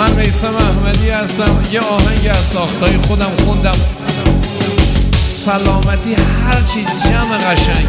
من میثم احمدی هستم. یه آهنگ از ساختای خودم خوندم، سلامتی هرچی جمع قشنگ.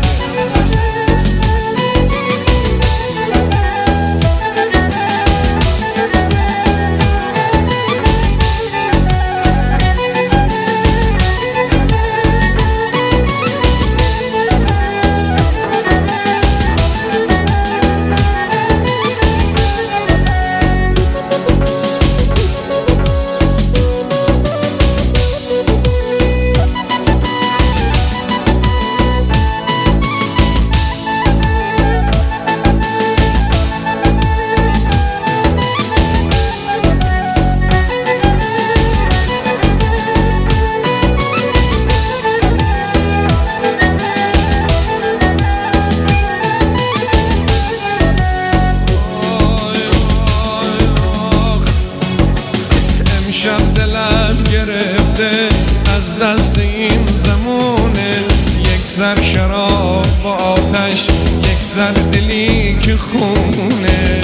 امشب دلم گرفته از دست این زمونه، یک سر شراب با آتش، یک سر دلی که خونه.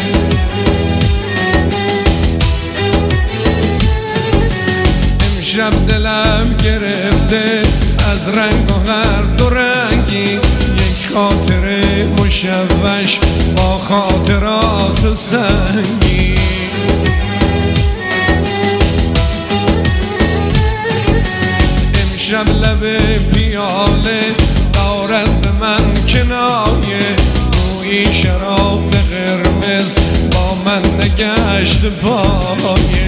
امشب دلم گرفته از رنگ و هر دو رنگی، یک خاطره مشوش با خاطرات سنگی. امشب لب پیاله دارد به من کنایه، روی شراب قرمز با من نگشت پایه.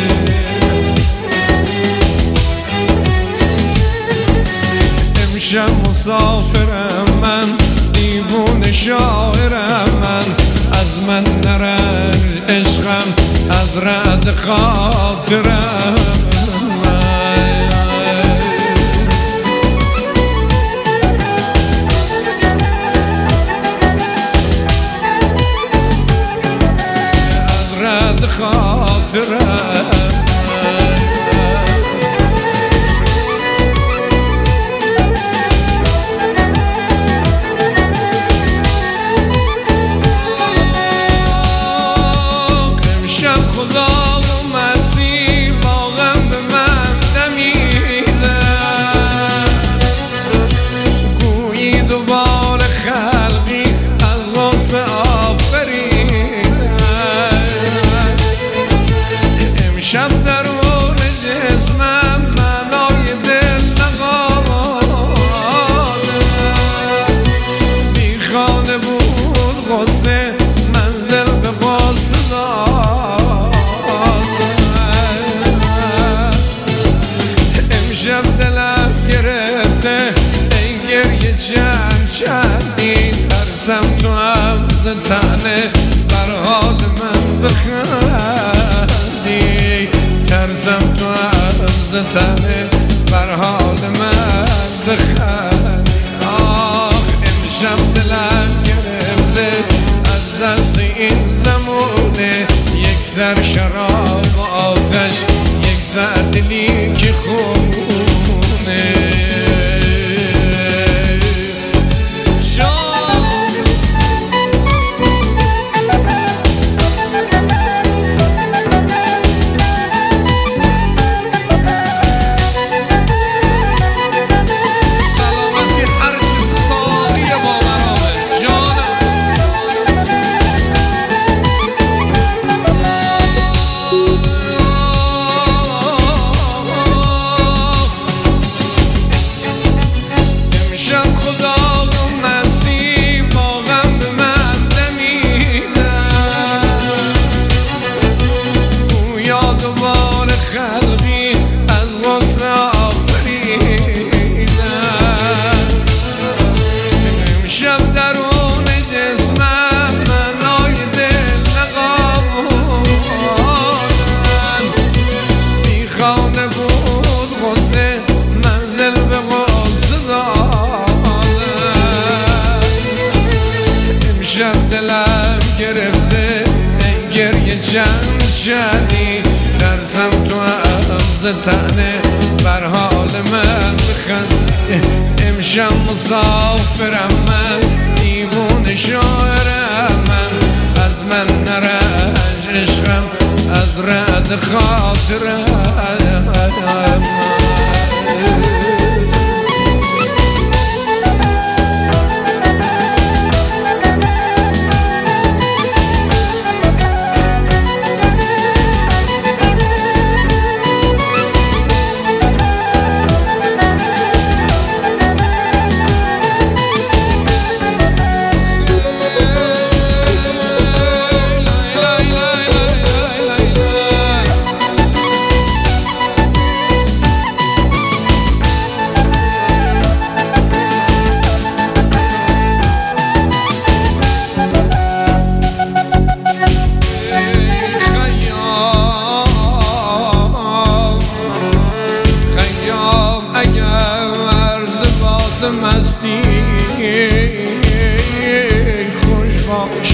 امشب مسافرم من، دیوون شاعرم من، از من نرنج عشقم، از رعد خاطرم. خاطرم امشب خدا و مسیح واقعا به من دمیدن، گویی دوباره خلقی از غصه امشب درون جسمم معنای دل نقاده، بی خانه بود غصه منزل به غصه داده. امشب دلم گرفته ای گریه چندی، ترسم تو هم ز طعنه بر حال من بخندی، ترسم تو هم تنه بر حال من بخند. آخ امشب دلم گرفته از دست این زمونه، یک سر شراب و آتش، یک سر دلی که خونه. امشب دلم گرفته ای گریه چند شدی، ترسم تو هم ز طعنه بر حال من بخند. امشب مسافرم من، دیوون شاعرم من، از من نرنج عشقم، از از رد خاطرم مستی خوش باش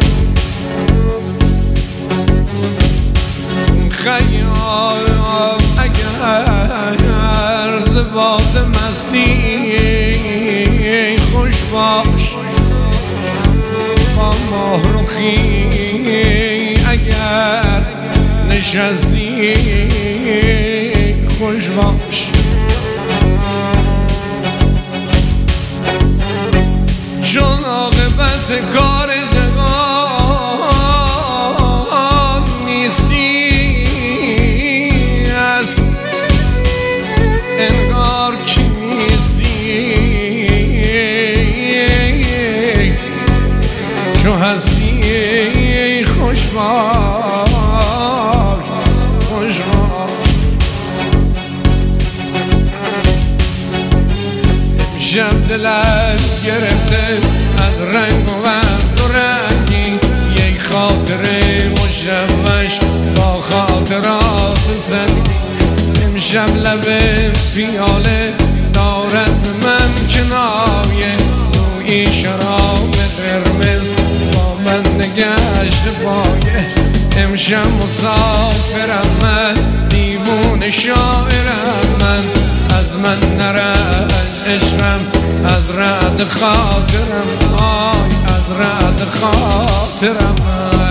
خیام اگر ز باد مستی خوش باش با ماه رخی اگر نشستی خوش باش چون عاقبت کار جهان نیستی است انگار که نیستی چون هستی خوش باش خوش باش امشب دلت گرفته از رنگ و رنگی یک خاطره مشوش با خاطرات سنگی امشب لب پیاله دارد به من کنایه روی شراب قرمز با من نگشت پایه امشب مسافرم من دیوون شاعرم من از من نرنج عشقم از رد خاطرم آی از رد خاطرم